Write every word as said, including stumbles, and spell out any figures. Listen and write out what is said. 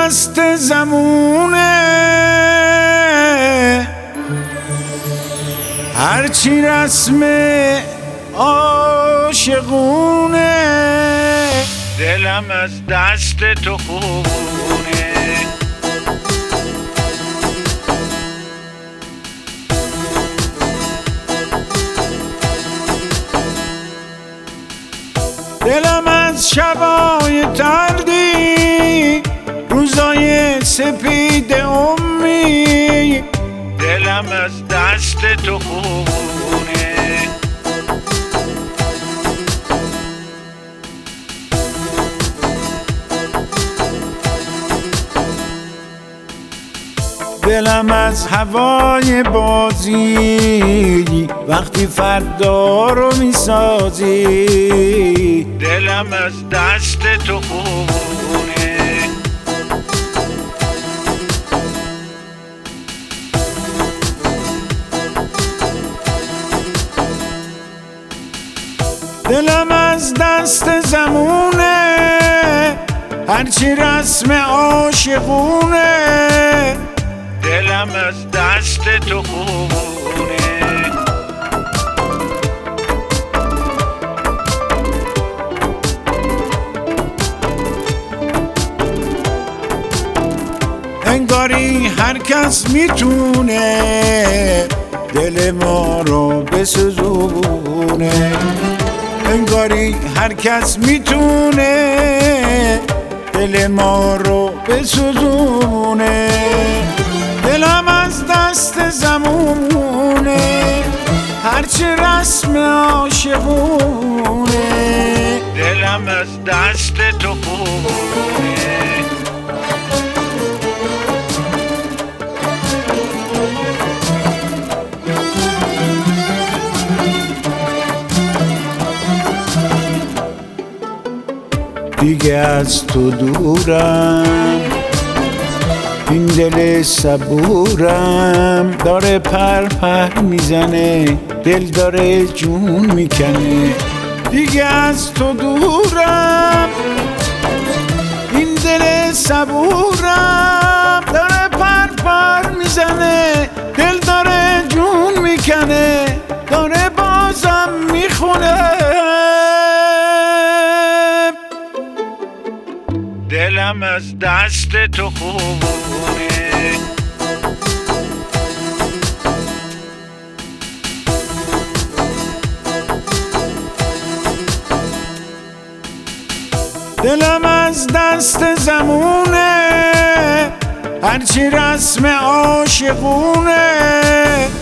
دست زمونه، هرچی رسم عاشقونه، دلم از دست تو خونه. دلم از شبای تردی، روزای سپید امی، دلم از دست تو خونه. دلم از هوای بازی، وقتی فردا رو میسازی، دلم از دست تو خونه. دلم از دست زمونه، هرچی رسم عاشقونه، دلم از دست تو خونه. انگاری هر کس میتونه دل ما رو بسوزونه، انگاری هر کس میتونه دل ما رو بسوزونه. دلم از دست زمونه، هرچی رسم عاشقونه، دلم از دست تو خونه. دیگه از تو دورم، این دل صبورم داره پر پر میزنه، دل داره جون میکنه. دیگه از تو دورم، این دل صبورم داره پر پر میزنه، دل داره جون میکنه، داره بازم میخونه. دلم از دست تو خونه. دلم از دست زمونه، هرچی رسم عاشقونه،